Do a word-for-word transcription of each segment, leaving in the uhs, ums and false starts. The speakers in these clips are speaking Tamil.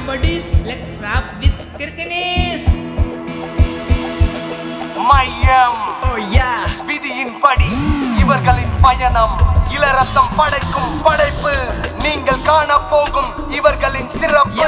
buddies, let's rap with Kirkenes. மையம் Oh yeah. விதியின் படி இவர்களின் பயணம் இளரத்தம் படைக்கும் படைப்பு நீங்கள் காண போகும் இவர்களின் சிறப்பு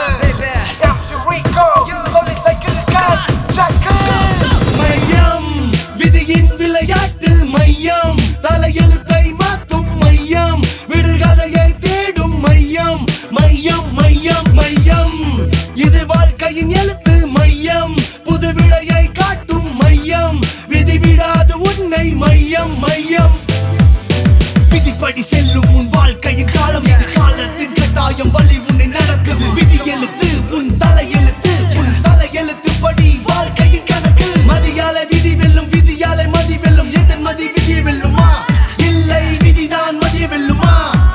மையம் விதியின் விளையாட்டு மையம் தலையெழுத்தை மாற்றும் மையம் விடுகதையை தேடும் மையம் மையம் மையம் மையம் இது வாழ்க்கையின் எழுத்து மையம் புது விடையை காட்டும் மையம் விதி விடாது உன்னை மையம் மையம் விதிப்படி செல்லும் உன் வாழ்க்கையின் காலம் இது காலத்தின் கட்டாயம் வழி உன்னை நடக்குது விதி எழுத்து உன் தலையெழுத்து உன் தலையெழுத்து படி வாழ்க்கையின் கணக்கு மதியால விதி வெல்லும் விதியால மதி வெல்லும் எதன் மதி விதியை வெல்லுமா இல்லை விதிதான் மதியை வெல்லுமா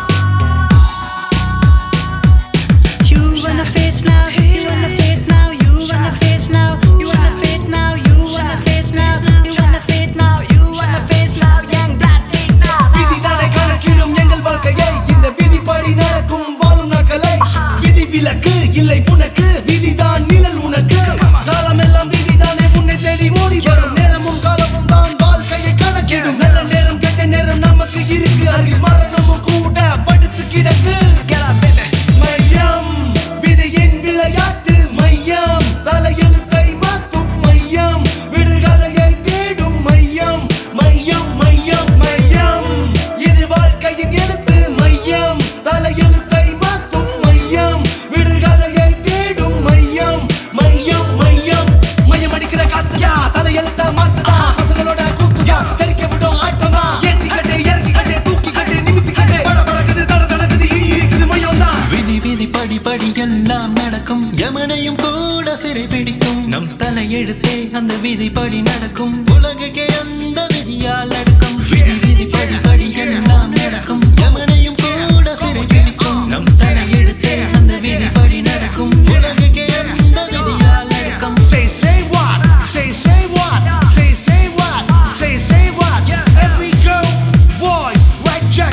You wanna face now, you wanna fade now, you wanna face now, you wanna fade now, you wanna face now, you wanna fade now, you wanna face now, young blood big now. விதிதானே கணக்கிடும் எங்கள் வாழ்க்கையை இந்த விதிப்படி நடக்கும் வாழும் நாட்களை விதி விலக்கு இல்லை உனக்கு விதிதான் நிழல் உனக்கு காலமெல்லாம் விதிதானே உன்னை தேடி ஓடி வரும் நேரமும் காலமும் தான் வாழ்க்கையை கணக்கிடும் நல்ல நேரம் கெட்ட நேரம் நமக்கு இருக்கு அருகில் மரணமும் கூட படுத்து கிடக்கு மையம் விதியின் விளையாட்டு மையம் தலையெழுத்தை மாற்றும் மையம் விடுகதையை தேடும் மையம் மையம் மையம் மையம் இது வாழ்க்கையின் எழுத்து மையம் தலையெழுத்தை மாற்றும் மையம் விடுகதையை தேடும் மையம் மையம் மையம் மையம் அடிக்கிற காத்துயா தலையெழுத்த மாத்துதா பசங்களோட கூத்துயா தெரிக்க விடும் ஆட்டம்தா ஏத்தி கட்டு இறக்கி கட்டு தூக்கி கட்டு நிமித்தி கட்டு பட படக்குது தட தடக்குது இடி இருக்குது மையம் தான் விதி விதி படி படி எல்லாம் நடக்கும் யமனையும் கூட சிறை பிடிக்கும் நம் தலையெழுத்தே அந்த விதி படி நடக்கும் உலகுக்கே அந்த விதியால் நடக்கும் விதி விதி படி படி எல்லாம் நடக்கும் யமனையும் கூட சிறை பிடிக்கும் நம் தலையெழுத்தே அந்த விதி படி நடக்கும் உலகுக்கே அந்த விதியால் நடக்கும் Say, say what? Say, say what? Say, say what? Say, say what? Every girl, boy, right check.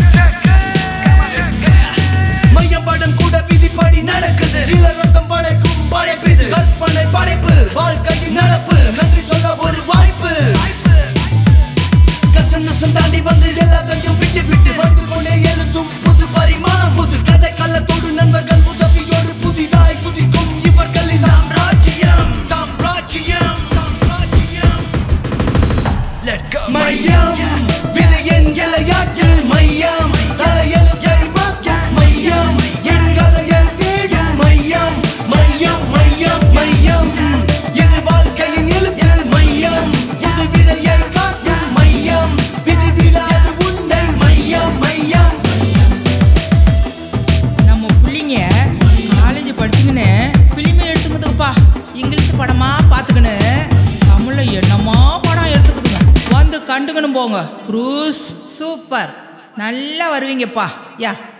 மையம் படம் கூட விதிப்படி நடக்குது இளரத்தம் படைக்கும் படைப்பு இது கற்பனை படைப்பு வாழ்க்கையின் நடப்பு நன்றி சொல்ல ஒரு வாய்ப்பு கஷ்டம் நஷ்டம் தாண்டி வந்து எல்லாத்தையும் விட்டு விட்டு படித்து கொண்டே எழுதும் புது பரிமாணம் புது கதை கள்ளத்தோடு நண்பர்கள் உதவியோடு புதிதாய் குதிக்கும் இவர்களின் சாம்ராஜ்யம் சாம்ராஜ்யம் சாம்ராஜ்யம் Let's go மையம் விதியின் விளையாட்டு மையம் தலையெழுத்தை மாற்றும் மையம் எடுகதையை தேடும் மையம் மையம் மையம் மையம் இது வாழ்க்கையின் எழுத்து மையம் இது விடையை காட்டும் மையம் விதி விடாது உன்னை மையம் மையம் நம்ம பிள்ளைங்க காலேஜ் படிச்சுக்கின்னு பிலிமை எடுத்துக்குதுப்பா இங்கிலீஷ் படமா பார்த்துக்கின்னு தமிழ்ல என்னமா படம் எடுத்துக்குதுங்க வந்து கண்டுக்கணும் போங்க க்ரூஸ் சூப்பர் நல்லா வருவீங்கப்பா யா